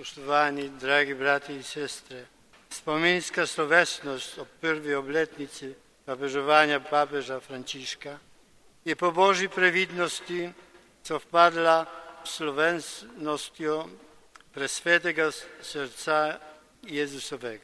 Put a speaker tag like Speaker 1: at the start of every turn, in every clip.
Speaker 1: Poštovani, dragi brati i sestre, spominska slovesnost ob prvi obletnici papežovanja papeža Frančiška je po Božji previdnosti sovpadla s slovesnostjo presvetega srca Jezusovega.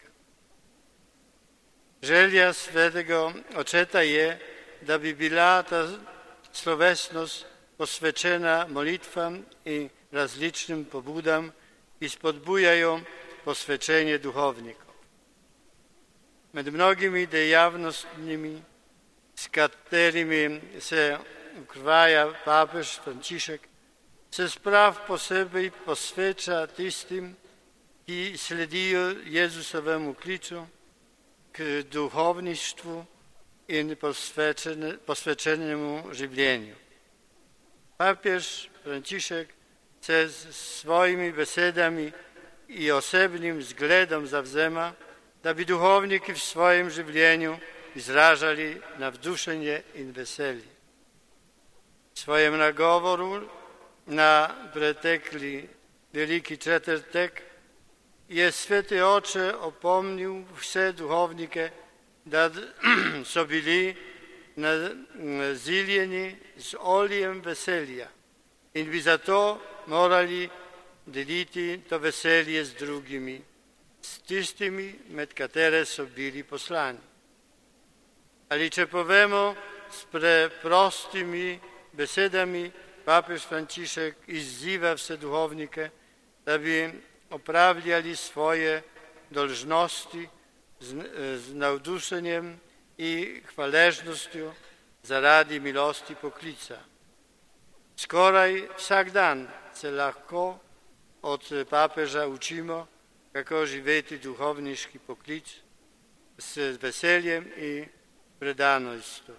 Speaker 1: Želja svetega očeta je, da bi bila ta slovesnost posvečena molitvam in različnim pobudam, ki spodbujajo posvečenje duhovnikov. Med mnogimi dejavnostmi, s katerimi se ukvarja papež Frančišek, se sprav posebej posveča tistim, ki sledijo Jezusovemu klicu k duhovništvu in posvečenemu življenju. Papež Frančišek se s svojimi besedami i osebnim zgledom zavzema, da bi duhovniki v svojem življenju izražali navdušenje in veselje. V svojem nagovoru na pretekli Veliki četrtek je Sveti Oče opomnil vse duhovnike, da so bili naziljeni z oljem veselja in bi zato morali deliti to veselje z drugimi, s tistimi, med katere so bili poslani. Ali če povemo s preprostimi besedami, papež Frančišek izziva vse duhovnike, da bi opravljali svoje dolžnosti z navdušenjem in hvaležnostjo zaradi milosti poklica. Skoraj vsak dan se lahko od papeža učimo, kako živeti duhovniški poklic s veseljem in predanostjo.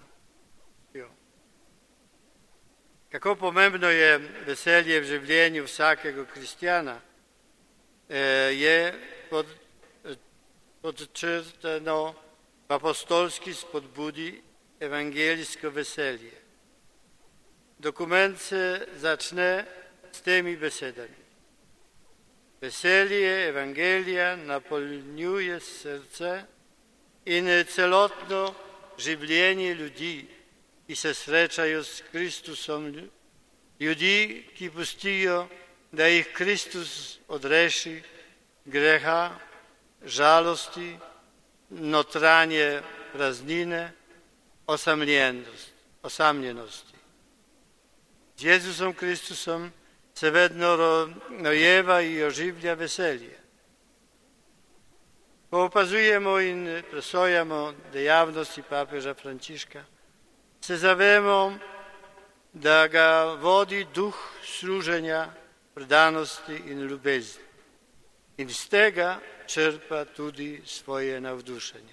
Speaker 1: Kako pomembno je veselje v življenju vsakega kristjana, je podčrtano v apostolski spodbudi evangelijsko veselje. Dokument se začne s temi besedami. Veselje evangelija napolnjuje srce in celotno življenje ljudi, ki se srečajo s Kristusom, ljudi, ki pustijo, da jih Kristus odreši greha, žalosti, notranje praznine, osamljenosti. Z Jezusom Kristusom se vedno rojeva in oživlja veselje. Ko opazujemo in presojamo dejavnosti papeža Frančiška, se zavemo, da ga vodi duh služenja, predanosti in ljubezni. In z tega črpa tudi svoje navdušenje.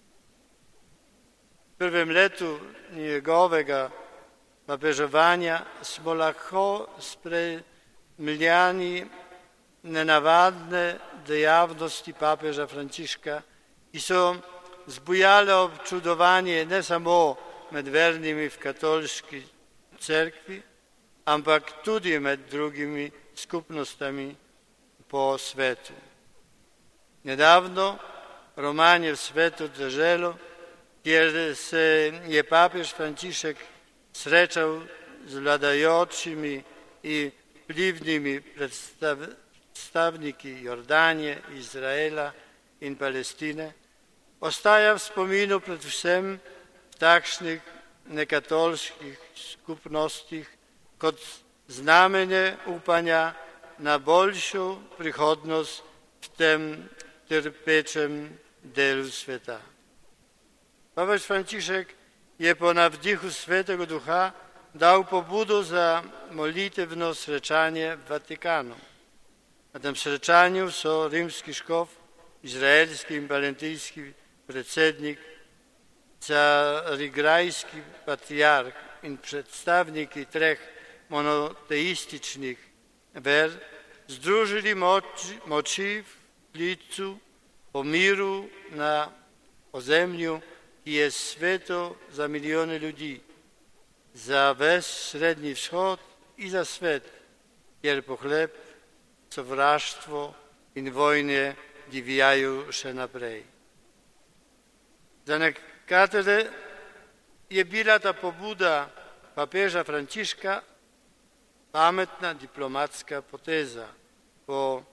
Speaker 1: V prvem letu njegovega papežovanja smo lahko spremljali nenavadne dejavnosti papeža Frančiška, ki so zbujale občudovanje ne samo med vernimi v katoliški cerkvi, ampak tudi med drugimi skupnostami po svetu. Nedavno roman je v svetu deželo, kjer se je papež Frančišek srečal z vladajočimi in vplivnimi predstavniki Jordanije, Izraela in Palestine, ostaja v spominu predvsem v takšnih nekatoliških skupnostih kot znamenje upanja na boljšo prihodnost v tem trpečem delu sveta. Papež Frančišek je po navdihu Svetega Duha dal pobudo za molitevno srečanje v Vatikanu. Na tem srečanju so rimski škof, izraelski in palestinski predsednik, carigrajski patriarh in predstavniki treh monoteističnih ver združili moči v klicu po miru na ozemlju, ki je sveto za milijone ljudi, za ves Srednji vzhod in za svet, kjer pohleb, sovraštvo i wojny odwijają się naprzej. Za niektóre je bila ta pobuda papieża Franciszka pametna dyplomacka poteza po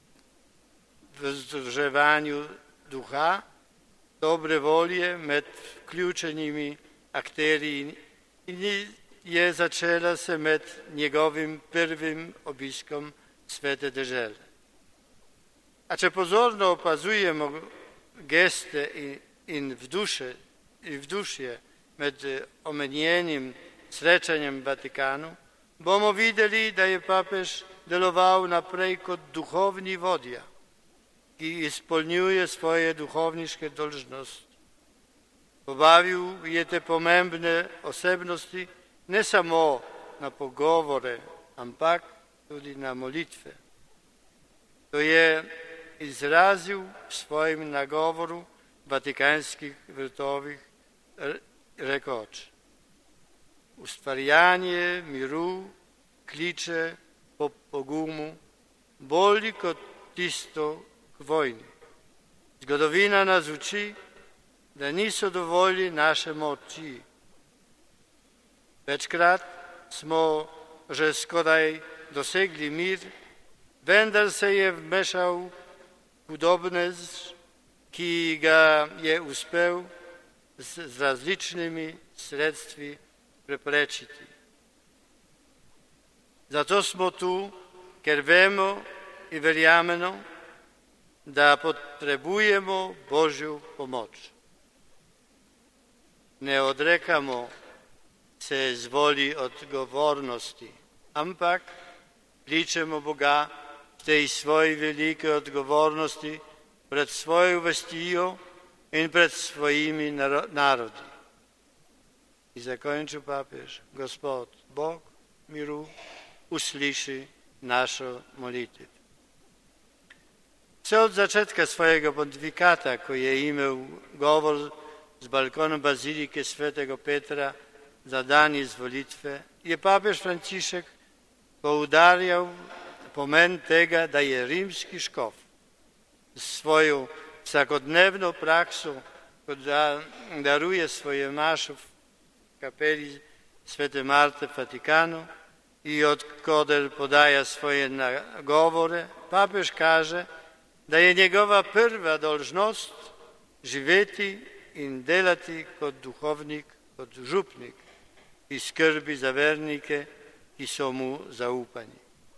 Speaker 1: wzrzewaniu ducha, dobre wolje med wkluczonymi akterii i je zaczęła się med niegowym pierwszym obiskom Svete Dežele. A czy pozorno opazujemy gesty i w duszy med omenieniem sreczeniem Watykanu, bomo widzieli, da je papież delował naprej kot duchowny wodja i spełniuje swoje duchownicze dolżności. Pobawił je te pomembne osobności nie samo na pogovory, ampak tudi na molitwę. To je izraził w swoim nagovoru watykańskich wrtowych rekoč. Ustvarjanje miru kliče po pogumu bolj kot tisto k vojni. Zgodovina nas uči, da niso dovolj naše moči. Večkrat smo že skoraj dosegli mir, vendar se je vmešal hudobnež, ki ga je uspel z različnimi sredstvi preprečiti. Zato smo tu, ker vemo i verjamemo, da potrebujemo Božju pomoč. Ne odrekamo se zvoli odgovornosti, ampak kličemo Boga v tej svoji velike odgovornosti pred svojo vestijo in pred svojimi narodi. I zakończył papież, Gospod Bog miru usłyszy naszą modlitwę. Vse od začetka svojega pontifikata, ko je imel govor z balkona bazilike svetega Petra za dan izvolitve, je papež Frančišek poudarjal pomen tega, da je rimski škof s svojo vsakodnevno prakso, ko daruje svoje maše v kapeli Svete Marte v Vatikanu i odkoder podaja svoje nagovore, papež kaže, da je njegova prva dolžnost živeti in delati kot duhovnik, kot župnik i skrbi za vernike, ki so mu zaupani.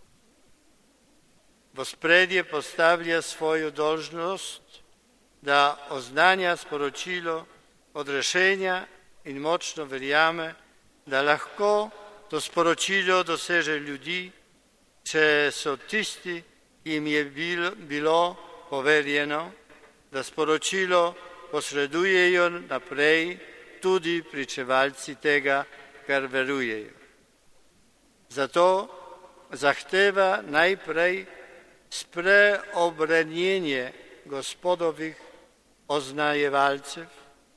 Speaker 1: V ospredje postavlja svojo dolžnost, da oznanja sporočilo odrešenja in močno verjame, da lahko to sporočilo doseže ljudi, če so tisti, ki jim je bilo poverjeno, da sporočilo posredujejo naprej tudi pričevalci tega, kar verujejo. Zato zahteva najprej spreobranjenje gospodovih oznajevalcev,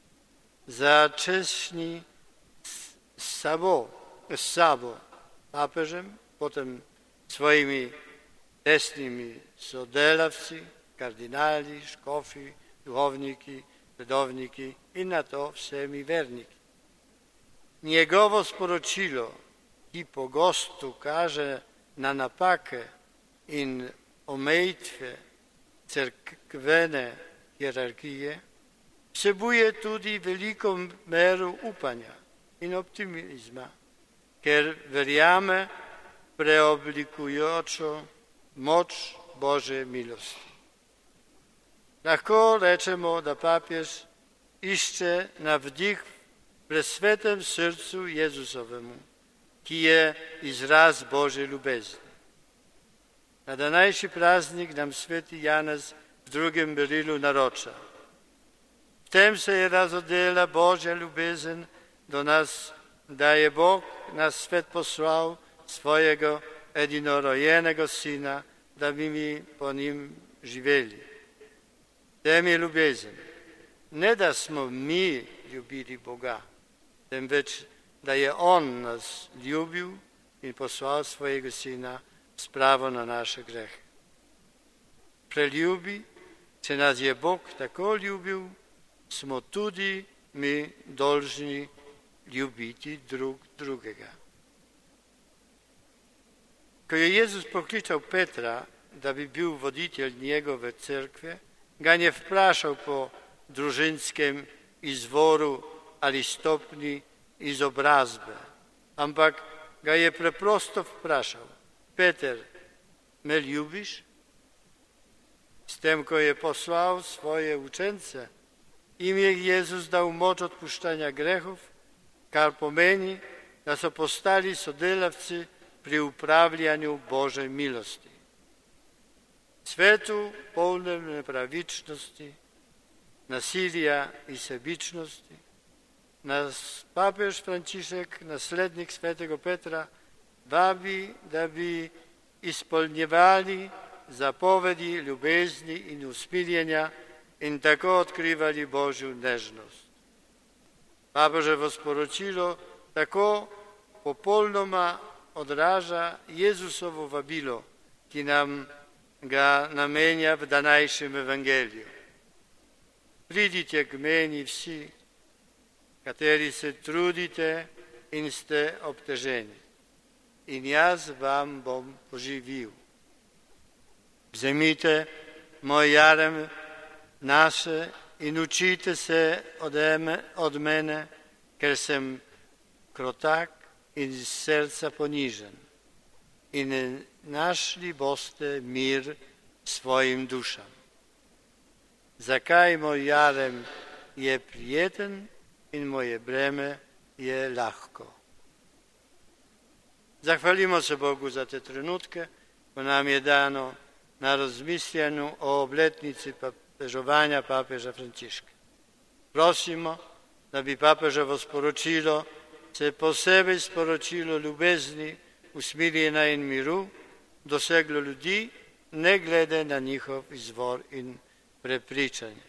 Speaker 1: začesni s sabo papežem, potem svojimi tesnimi sodelavci, kardinali, škofi, duhovniki, redovniki in na to vsemi verniki. Njegovo sporočilo, ki pogosto kaže na napake in omejitve cerkvene hierarhije, vsebuje tudi veliko mero upanja in optimizma, ker verjame preoblikujočo moč Božje milosti. Lahko rečemo, da papiež išče navdih v presvetem srcu Jezusovemu, ki je izraz Božje ljubezni. Na današnji praznik nam sveti Janez v drugem berilu naroča. V tem se je razodela Božja ljubezen do nas, da je Bog na svet poslal svojega edinorojenega Sina, da bi mi po njim živeli. Tem je ljubezen. Ne da smo mi ljubili Boga, temveč da je On nas ljubil in poslal svojega Sina spravo na naše grehe. preljubi, če nas je Bog tako ljubil, smo tudi mi dolžni ljubiti drug drugega. Ko je Jezus poklical Petra, da bi bil voditelj njegove cerkve, ga je vprašal po družinskem izvoru ali stopni izobrazbe, ampak ga je preprosto vprašal: Peter, me ljubiš? S tem, ko je poslal svoje učence, jim je Jezus dal moč odpuščanja grehov, kar pomeni, da so postali sodelavci pri upravljanju Božje milosti. Svetu polnem nepravičnosti, nasilja in sebičnosti, nas papež Frančišek, naslednik svetega Petra, vabi, da bi izpolnjevali zapovedi ljubezni in usmiljenja in tako odkrivali Božjo nežnost. Papeževo sporočilo tako popolnoma odraža Jezusovo vabilo, ki nam ga namenja v današnjem evangeliju. Pridite k meni vsi, kateri se trudite in ste obteženi, in jaz vam bom poživil. Vzemite moj jarem nase in učite se od mene, ker sem krotak in iz srca ponižen, in našli boste mir svojim dušam. Zakaj moj jarem je prijeten in moje breme je lahko. Zahvalimo se Bogu za te trenutke, ko nam je dano na razmišljanju o obletnici papežovanja papeža Frančiška. Prosimo, da bi papeževo sporočilo se posebej sporočilo ljubezni, usmiljenja in miru doseglo ljudi, ne glede na njihov izvor in prepričanje.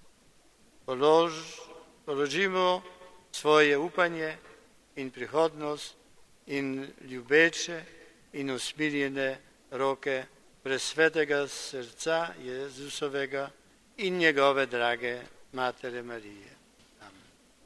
Speaker 1: Položimo svoje upanje in prihodnost in ljubeče in usmiljene roke presvetega srca Jezusovega in njegove drage Matere Marije.